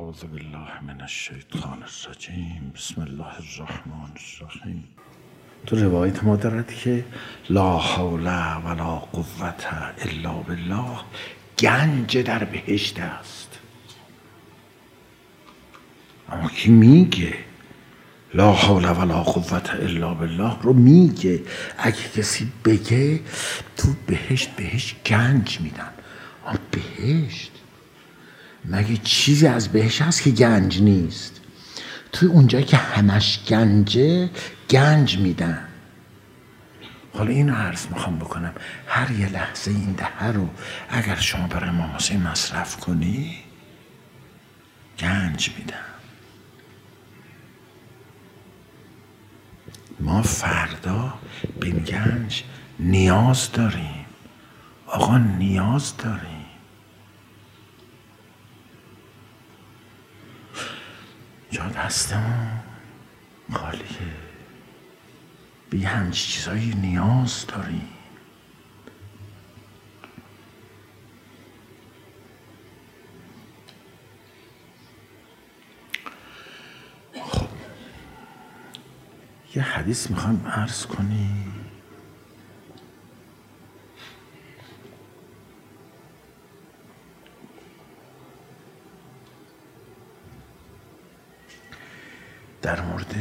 اعوذ بالله من الشیطان الرجیم. بسم الله الرحمن الرحیم. تو روایت ما دارد که لا حول ولا قوة الا بالله گنج در بهشت است. اما کی میگه لا حول ولا قوة الا بالله رو میگه؟ اگه کسی بگه تو بهشت گنج میدن. اما بهشت مگه چیزی از بهشت هست که گنج نیست؟ توی اونجایی که همش گنجه گنج میدن. حالا اینو عرض میخوام بکنم، هر یه لحظه این دهه رو اگر شما برای امام حسین مصرف کنی گنج میدن. ما فردا به این گنج نیاز داریم. آقا نیاز داریم. جا دستمون خالیه. به همچی چیزایی نیاز داریم. خب یه حدیث میخوام عرض کنیم. در مورد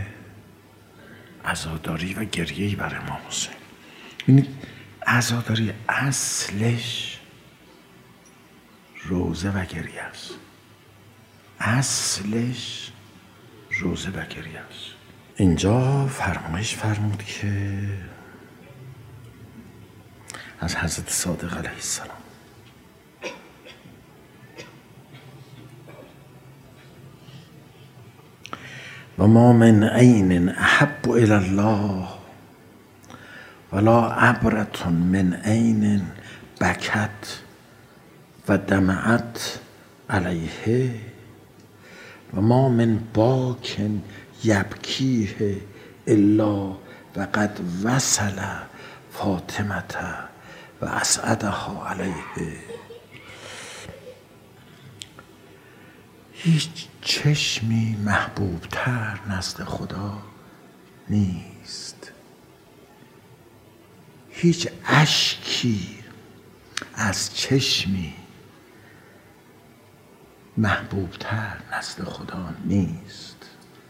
عزاداری و گریه‌ای بر امام حسین. ببینید عزاداری اصلش روزه و گریه است. اصلش روزه و گریه است. اینجا فرمایش فرمود که از حضرت صادق علیه السلام و ما من عین احب الی الله ولا عبرة من عین بکت و دمعت علیه و ما من باک یبکیه الا و قد وصل فاطمه و اسعدها علیه. هیچ چشمی محبوبتر نزد خدا نیست. هیچ اشکی از چشمی محبوبتر نزد خدا نیست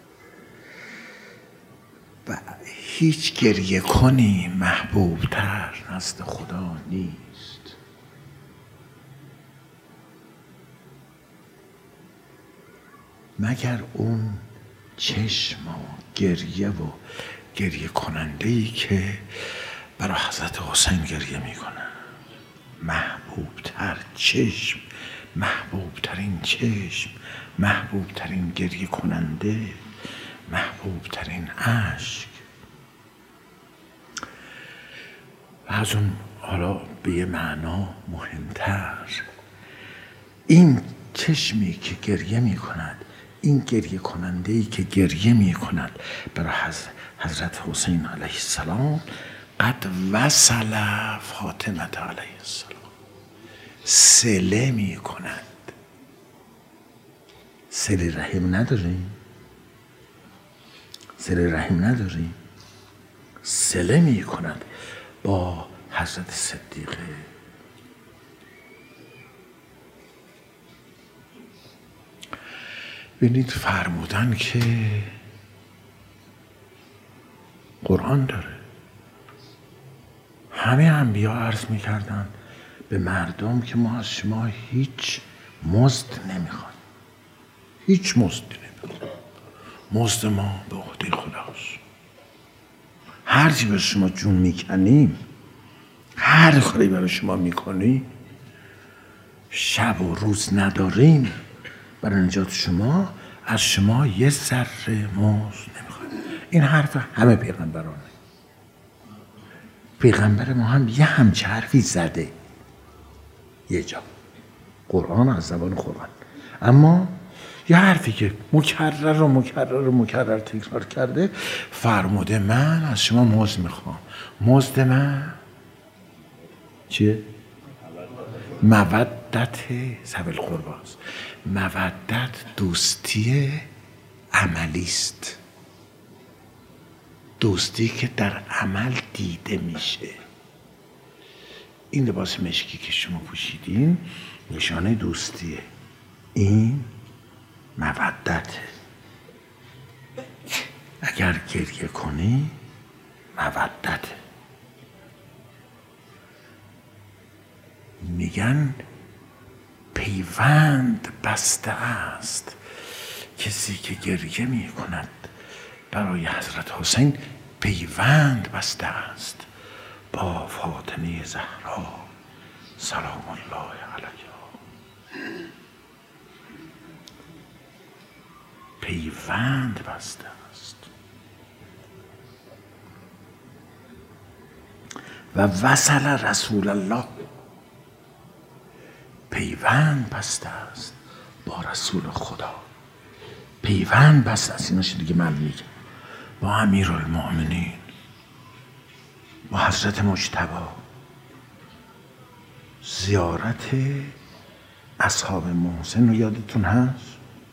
و هیچ گریه کنی محبوبتر نزد خدا نیست. مگر اون چشم و گریه کننده‌ای که برای حضرت حسین گریه میکنه. محبوبتر چشم، محبوبترین چشم، محبوبترین گریه کننده، محبوبترین اشک. و از اون حالا به یه معنا مهمتر، این چشمی که گریه میکند، این گریه کننده‌ای که گریه میکند برای حضرت حسین علیه السلام، قد وصل فاطمه علیه السلام، صله میکند. صله رحم نداریم؟ صله رحم نداریم؟ صله میکند با حضرت صدیقه. ببینید فرمودن که قرآن داره، همه انبیا عرض میکردن به مردم که ما از شما هیچ مزد نمیخوایم، هیچ مزدی نمیخوایم، مزد ما به عهده خداست. هر چی به شما جون میکنیم، هر کاری برای شما میکنیم، شب و روز نداریم، برای نجات شما از شما یه ذره مزد نمیخوایم. این حرف همه پیغمبرانه. پیغمبر ما هم یه همچه حرفی زده یه جا، قرآن، از زبان قرآن. اما یه حرفی که مکرر تکرار کرده، فرموده من از شما مزد میخوام. مزد من چیه؟ مودت مودت ذوی القرباست. مودت دوستی عملی است، دوستی که در عمل دیده میشه. این لباس مشکی که شما پوشیدین نشانه دوستیه، این مودته. اگر گریه کنی مودته. میگن پیوند بسته است، کسی که گریه می کند برای حضرت حسین پیوند بسته است با فاطمه زهرا سلام الله علیها. پیوند بسته است. و وصل رسول الله، پیوند بسته است با رسول خدا. پیوند بسته است، ایناش دیگه من میگم، با امیرالمؤمنین، با حضرت مجتبی. زیارت اصحاب محسن رو یادتون هست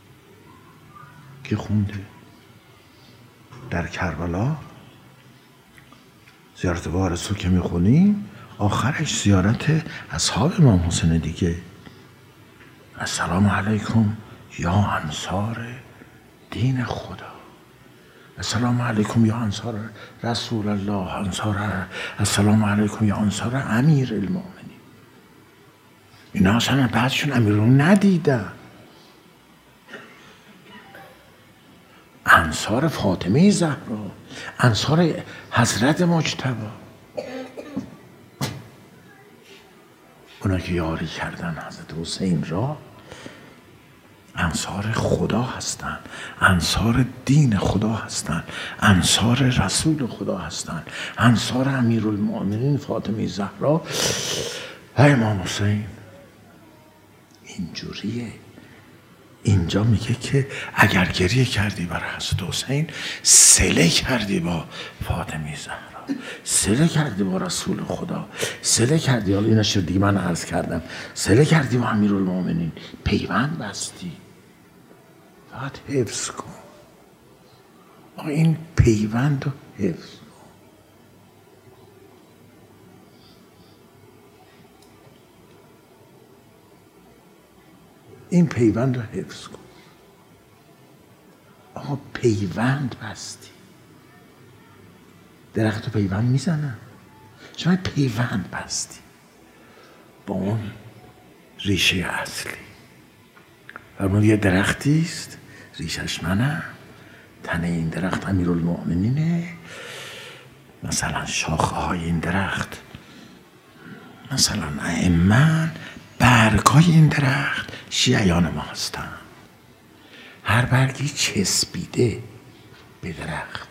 که خونده در کربلا؟ زیارت وارث رو که میخونیم آخرش زیارت اصحاب امام حسین دیگه. السلام علیکم یا انصار دین خدا، السلام علیکم یا انصار رسول الله، السلام علیکم یا انصار امیر المؤمنین. اینا اصلا بعدشون امیر رو ندیدن. انصار فاطمه زهرا، انصار حضرت مجتبی، اونا که یاری کردن حضرت حسین را انصار خدا هستند، انصار دین خدا هستند، انصار رسول خدا هستند، انصار امیرالمؤمنین فاطمه زهرا و امام حسین. اینجوریه. اینجا میگه که اگر گریه کردی برای حضرت حسین، صله کردی با فاطمه زهرا، صله کردی با رسول خدا، صله کردی، حالا اینا شد دیگه من عرض کردم، صله کردی با امیرالمؤمنین، پیوند بستی. فقط حفظ کن. این پیوند رو حفظ کن. این پیوند رو حفظ کن. آقا پیوند بستی. درخت رو پیوند میزنن، شما پیوند بستی با اون ریشه اصلی. فرمود یه درختی است ریشش منم، تن این درخت امیرالمؤمنینه، مثلا شاخه های این درخت مثلا ائمه، برگای این درخت شیعیان ما هستن. هر برگی چسبیده به درخت.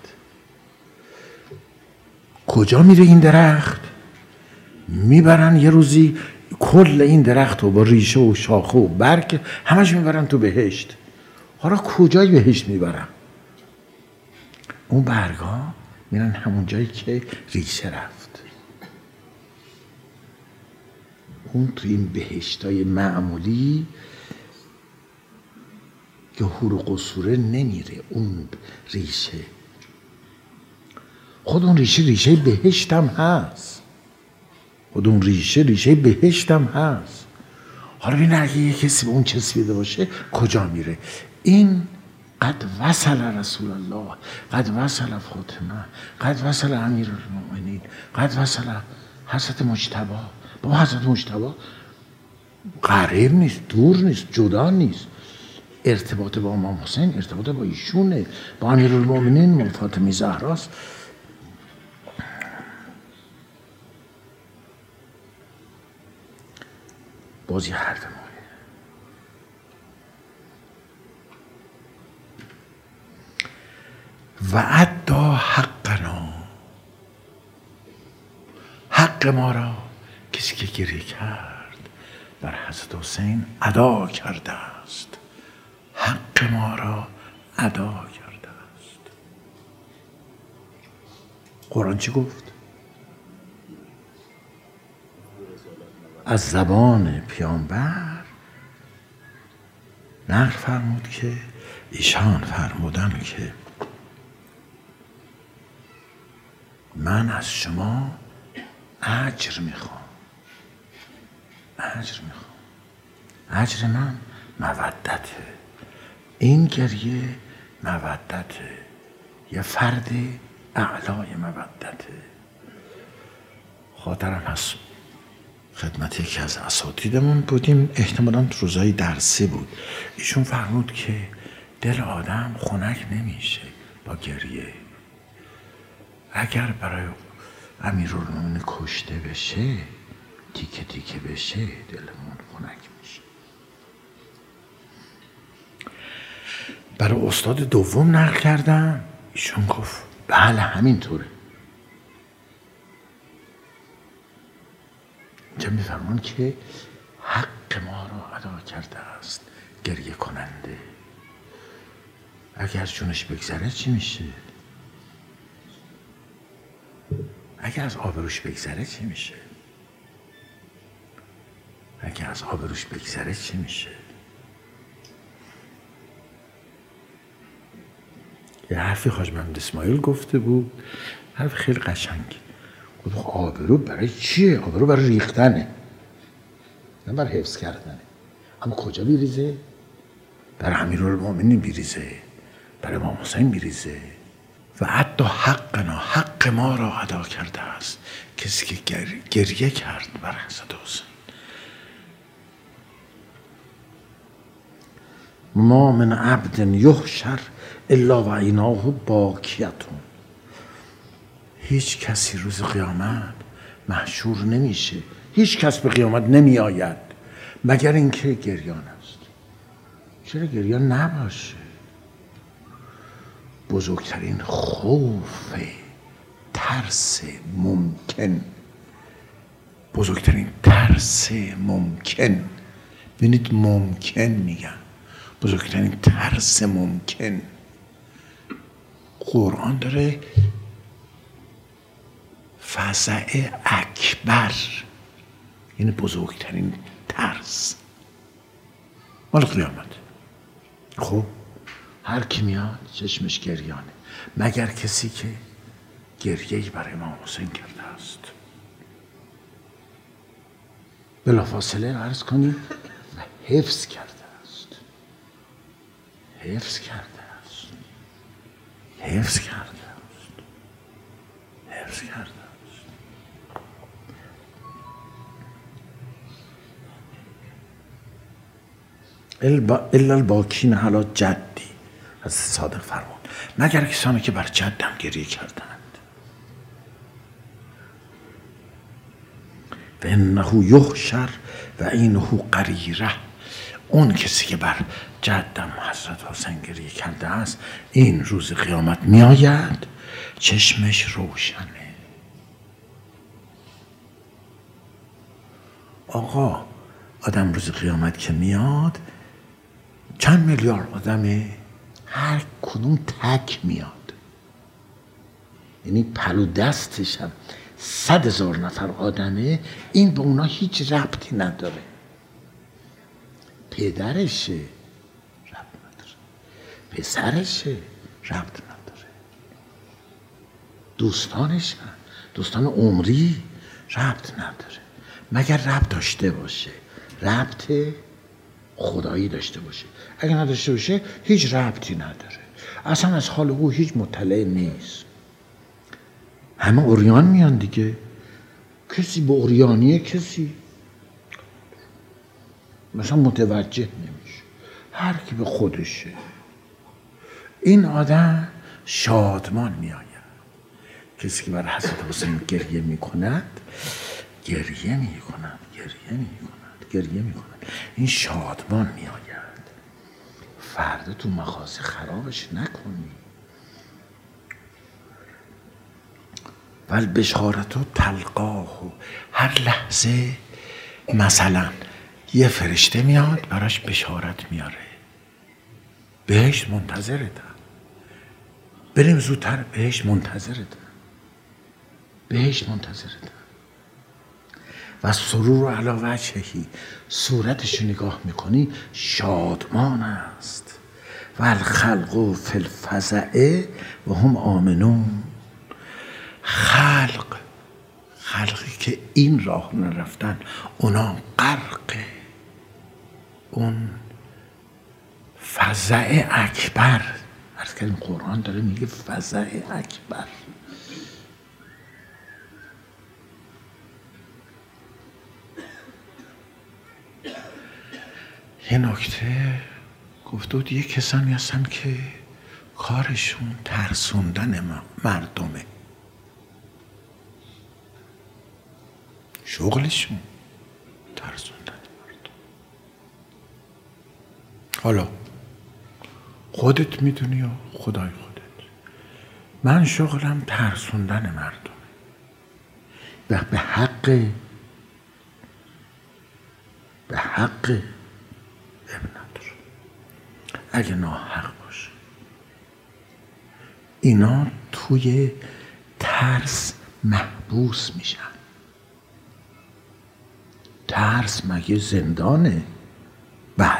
کجا میره این درخت؟ میبرن یه روزی کل این درخت رو با ریشه و شاخه و برگ همش میبرن تو بهشت. حالا کجای بهشت میبرن؟ اون برگا میرن همون جایی که ریشه رفت. اون تو این بهشتای معمولی که حور و قصوره نمیره اون ریشه. خود اون ریشه بهشت هم هست. خود اون ریشه بهشت هم هست. حالا ببین اگه یه کسی به اون چسبیده باشه کجا میره؟ این قد وصل رسول الله، قد وصل فاطمه، قد وصل امیرالمؤمنین، قد وصل حضرت مجتبی. با حضرت مجتبی قریب نیست، دور نیست، جدا نیست. ارتباط با امام حسین ارتباط با ایشونه، با امیرالمؤمنین فاطمه زهراست. بازی هر دماره. و ادا حقنا، حق ما را کسی که گریه کرد بر حضرت حسین ادا کرده است. حق ما را ادا کرده است. قرآن چی گفت؟ از زبان پیامبر نقل فرمود که ایشان فرمودن که من از شما اجر میخوام. اجر من مودته. این گریه مودته، یه فرد اعلای مودته. خاطرم هست خدمت یکی از اساتیدمون بودیم، احتمالاً روزای درسی بود. ایشون فرمود که دل آدم خنک نمیشه با گریه. اگر برای امیرالمومنین کشته بشه، تیکه تیکه بشه، دلمون خنک میشه. برای استاد دوم نقل کردم، ایشون گفت بله همینطوره. اینجا میفرمان که حق ما را ادا کرده است گریه کننده. اگر جونش بگذره چی میشه؟ اگر از آبروش بگذره چی میشه؟ اگر از آبروش بگذره چی میشه؟ یه حرفی حاج محمد اسماعیل گفته بود، حرف خیلی قشنگی. گفت آبرو برای چیه؟ آبرو برای ریختنه، نه برای حفظ کردنه. اما کجا بیریزه؟ برای امیرالمومنین بیریزه، برای امام حسین بیریزه. و حتی حق ما را ادا کرده است. کسی که گریه کرد بر حضرت حسین. ما من عبد یحشر الا و عیناه باکیتون. هیچ کسی روز قیامت محشور نمیشه، هیچ کس به قیامت نمی آید مگر اینکه گریان است. چرا گریان نباشه؟ بزرگترین خوف ترس ممکن، بزرگترین ترس ممکن، ببینید ممکن میگن، بزرگترین ترس ممکن. قرآن داره فزع اکبر، یعنی بزرگترین ترس مال قیامت. خب هر کی میاد چشمش گریانه، مگر کسی که گریه‌ای برای امام حسین کرده است. بلافاصله عرض کنیم و حفظ کرده است، حفظ کرده است، حفظ کرده است، حفظ کرده است. الا الباکین علی جدی، از صادق فرمود مگر کسانی که بر جدم گریه کردند. و انه یحشر و عینه قریره. اون کسی که بر جدم حضرت حسین گریه کرده است، این روز قیامت می آید چشمش روشنه. آقا آدم روز قیامت که میاد، چند میلیارد آدمه، هر کدوم تک میاد، یعنی پلو دستش هم 100,000 نفر آدمه، این به اونا هیچ ربطی نداره. پدرشه ربط نداره، پسرشه ربط نداره، دوستانش هم، دوستان عمری ربط نداره، مگر ربط داشته باشه، ربط خدایی داشته باشه. اگر نداشته باشه هیچ ربطی نداره، اصلا از حال او هیچ مطلع نیست. همه عریان میان دیگه، کسی به عریانیه کسی مثلا متوجه نمیشه، هر کی به خودشه. این آدم شادمان میآید. کسی که بر حضرت حسین گریه میکند، گریه میکند، گریه میکند، گریه میکند، این شادمان میآید. فردا تو مخازه خرابش نکنی. والبشارت تلقاه، هر لحظه مثلا یه فرشته میاد براش بشارت میاره، بهشت منتظرتم، بریم زودتر، بهشت منتظرتم، بهشت منتظرتم. و سرور علی وجهی، صورتش نگاه میکنی شادمان است. و الخلق فی الفزع و هم آمنون. خلقی که این راه نرفتن اونا غرق اون فزع اکبر. عرض کردیم قرآن داره میگه فزع اکبر. یه نکته گفته بود، یه کسانی هستن که کارشون ترسوندن مردمه، شغلشون ترسوندن مردم. حالا خودت میدونی یا خدای خودت، من شغلم ترسوندن مردمه و به حق ابن نداره. اگه ناحق باشه اینا توی ترس محبوس میشن. ترس مگه زندانه؟ بله.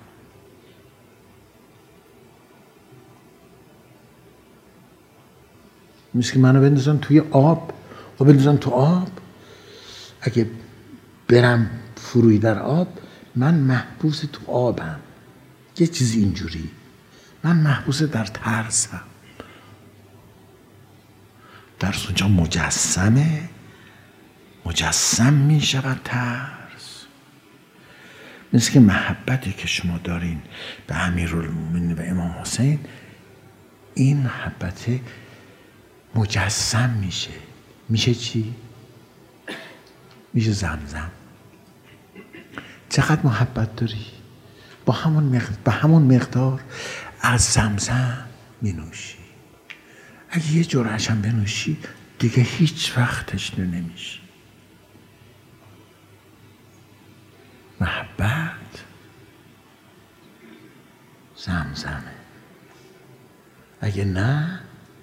مثل که منو بندازن توی آب و بندازن تو آب، اگه برم فروی در آب من محبوس تو آبم. یه چیزی اینجوری، من محبوس در ترسم. ترس اونجا مجسم می شود ترس. مثل که محبتی که شما دارین به امیرالمومنین و امام حسین، این محبت مجسم میشه چی؟ میشه زمزم. چقدر محبت داری؟ با همون مقدار از زمزم می نوشی. اگه یه جرعش هم بنوشی دیگه هیچ وقت تشنه نمیشی. محبت زمزمه. اگه نه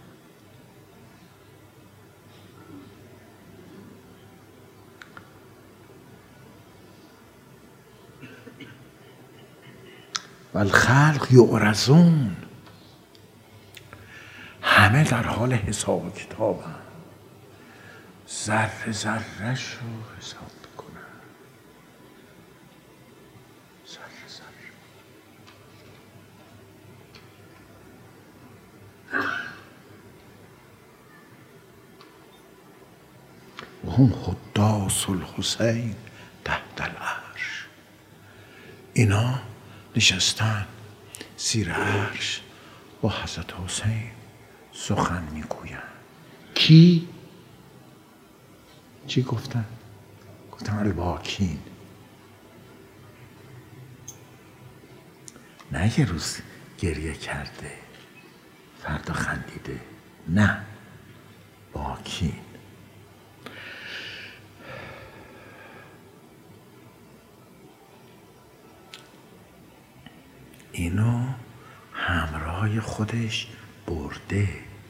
و الخلق یعرضون، همه در حال حساب و کتابن، ذره ذره‌ش رو حساب میکنن. ذره ذره. و هم حداث الحسین تحت العرش. اینا نشستن زیر عرش با حضرت حسین سخن میگویند. کی؟ چی گفتن؟ گفتن الباکین. نه یه روز گریه کرده فردا خندیده، نه، باکین. اینو همراه خودش برده،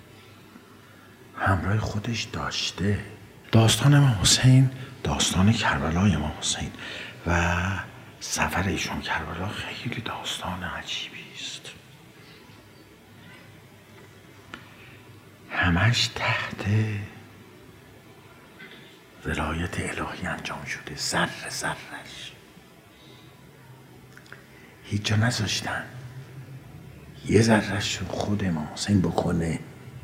همراه خودش داشته. داستان امام حسین، داستان کربلای امام حسین و سفر ایشون کربلا خیلی داستان عجیبی است. همش تحت ولایت الهی انجام شده، ذره ذره‌اش. هیچ جا نذاشتن یه ذره‌اش رو خود امام حسین بکنه،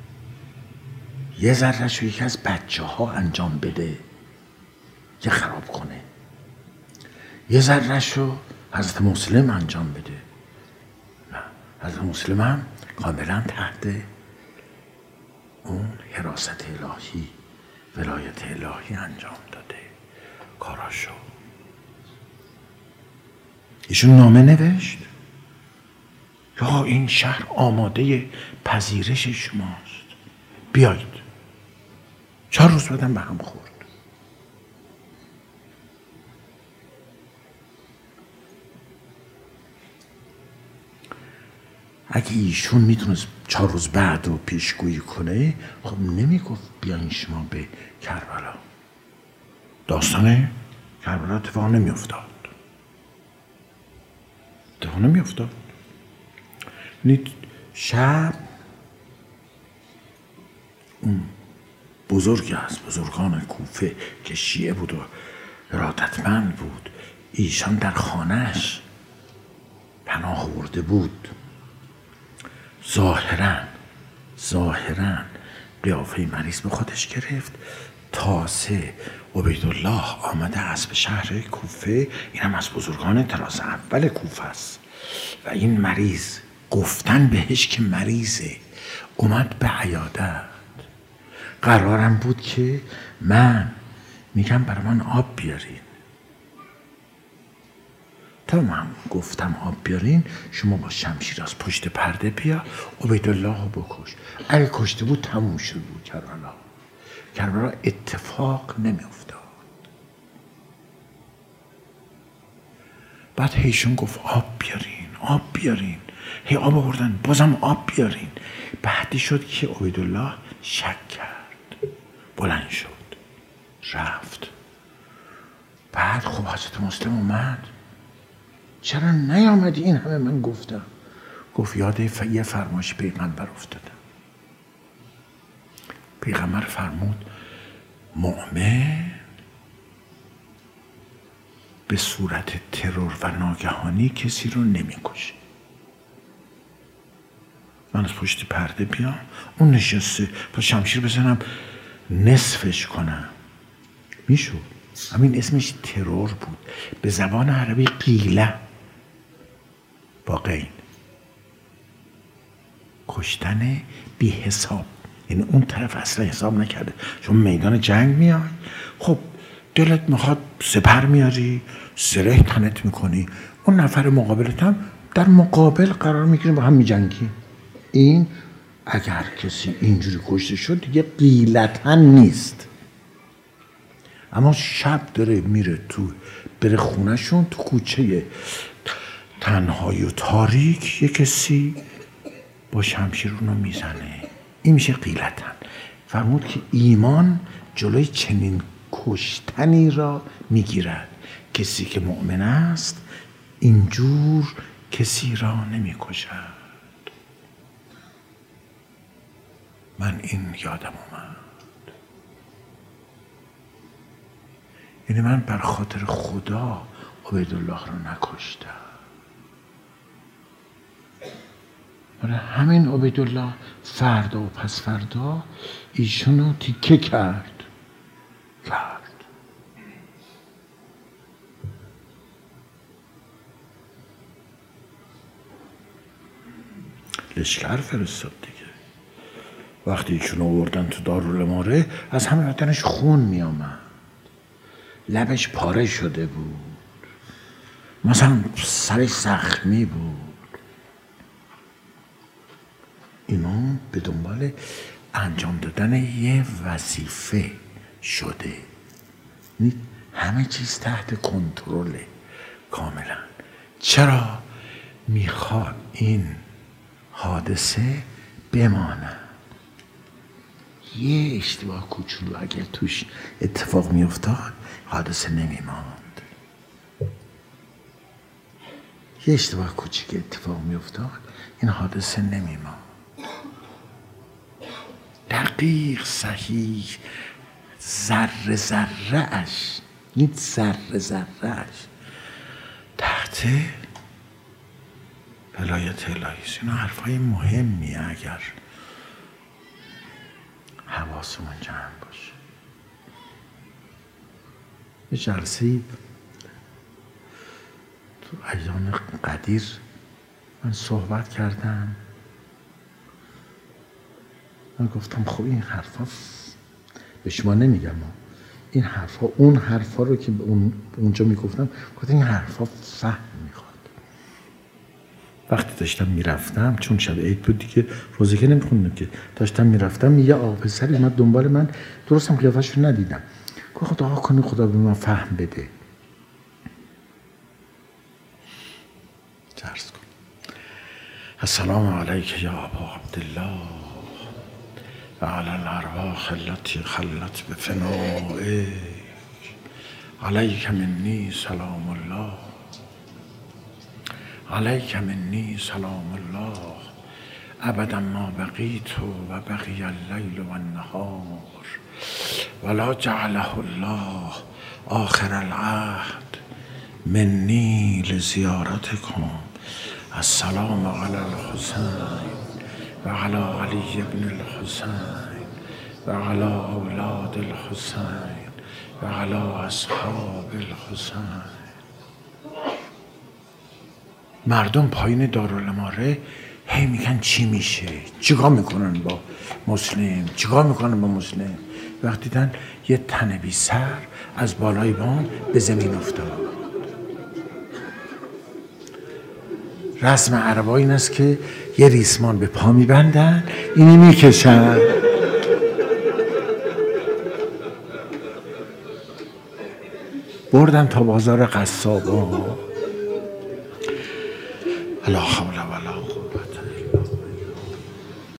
یه ذره‌اش رو یکی از بچه ها انجام بده که خراب کنه، یه ذره‌اش رو حضرت مسلم انجام بده. نه، حضرت مسلم هم کاملا تحت اون حراست الهی، ولایت الهی انجام داده کاراشو. ایشون نامه نوشت، یا این شهر آماده پذیرش شماست، بیایید. 4 روز بعدم به هم خورد. اگه ایشون میتونست 4 روز بعد رو پیشگویی کنه، خب نمیگفت بیاین شما به کربلا. داستان کربلا اتفاق نمیافتاد. اتفاق نمیافتاد. شب اون بزرگی از بزرگان کوفه که شیعه بود و ارادتمند بود، ایشان در خانهش پناه آورده بود. ظاهراً قیافه مریض به خودش گرفت. تازه عبیدالله آمده است به شهر کوفه، این هم از بزرگان طراز اول کوفه است و این مریض گفتن بهش که مریضه، اومد به عیادت. قرارم بود که من میگم برای من آب بیارین، تا من گفتم آب بیارین شما با شمشیر از پشت پرده بیا عبیدالله رو بکش. اگه کشته بود تموم شده بود کربلا اتفاق نمی افتاد. بعد هیشون گفت آب بیارین هی آب آوردن، بازم آب بیارین. بعدی شد که عبیدالله شک کرد، بلند شد رفت. بعد خب حضرت مسلم اومد، چرا نیامدی؟ این همه من گفتم. گفت یاد یه فرمایش پیغمبر افتادم. پیغمبر فرمود مؤمن به صورت ترور و ناگهانی کسی رو نمیکشه. من از پشت پرده بیام، اون نشسته، با شمشیر بزنم نصفش کنم، میشد. همین اسمش ترور بود. به زبان عربی قیله با غین، کشتن بی حساب. یعنی اون طرف اصلا حساب نکرده. چون میدان جنگ میای، خب دلت میخواد سپر میاری، زره تنت میکنی، اون نفر مقابلت هم در مقابل قرار میگیری، با هم میجنگی. این اگر کسی اینجوری کشته شد دیگه قیلتا نیست. اما شب داره میره بره خونهشون، تو کوچه تنهایی و تاریک یه کسی با شمشیر اونو میزنه، این میشه قیلتا. فرمود که ایمان جلوی چنین کشتنی را میگیرد. کسی که مؤمن است اینجور کسی را نمیکشد. من این یادم اومد. یعنی من بر خاطر خدا عبیدالله رو نکشتم. برای همین عبیدالله فردا و پس فردا ایشونو تیکه کرد. لشکر فرستاد دیگه. وقتی ایشونو آوردن تو دارالاماره، از همه بدنش خون می آمد، لبش پاره شده بود، مثلا سرش زخمی بود. ایمان به دنبال انجام دادن یه وظیفه شده، همه چیز تحت کنترله کاملا. چرا میخواد این حادثه بمانه؟ یه اشتباه کوچولو اگر توش اتفاق میافتاد حادثه نمیماند. یه اشتباه کوچیک اتفاق میافتاد این حادثه نمیماند. دقیق، صحیح، ذره ذره اش، این ذره ذره اش تحت ولایت الهی. اینا حرفای مهمیه اگر حواسمون جمع باشه. یه جلسه‌ای تو ایام قدیر من صحبت کردم، من گفتم خب این حرفا به شما نمیگم، این حرفا اون حرفا رو که اونجا میگفتم، گفتم این حرفا فهم میخواد. وقتی داشتم میرفتم، چون شب عید بود دیگه روزه که نمیخوندم که، داشتم میرفتم یه آقا پسری اومد دنبال من، درستم قیافش رو ندیدم، گفت دعا کنی خدا به من فهم بده. درس کن. السلام علیک یا ابا عبدالله و علی الارواح التي خلت بفنائک علیک منی سلام الله، علیک منی سلام الله، ابدا ما بقیت و بقی اللیل و النهار ولا جعله الله آخر العهد منی لزیارتکم. السلام علی الحسین و علی علی بن الحسین و علی اولاد الحسین و علی اصحاب الحسین. مردم پایین دارالاماره هی میگن چی میشه، چیکار میکنن با مسلم، چیکار میکنن با مسلم. وقتی دیدن یه تن بی سر از بالای بام به زمین افتاد. رسم عربا این است که یه ریسمان به پا میبندن، اینی میکشن. بردن تا بازار قصابا. لا حول